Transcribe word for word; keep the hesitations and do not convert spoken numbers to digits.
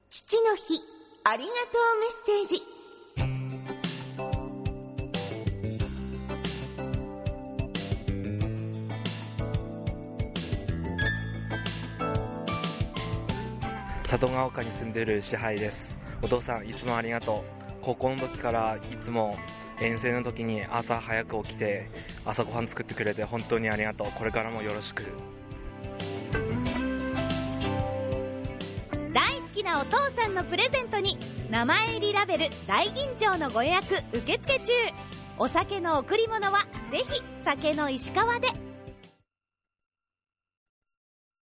父の日ありがとうメッセージ。 里ヶ丘に住んでいる支配です。お父さんいつもありがとう。高校の時からいつも遠征の時に朝早く起きて朝ごはん作ってくれて本当にありがとう。これからもよろしく。 大好きなお父さんのプレゼントに名前入りラベル大吟醸のご予約受付中。お酒の贈り物はぜひ酒の石川で。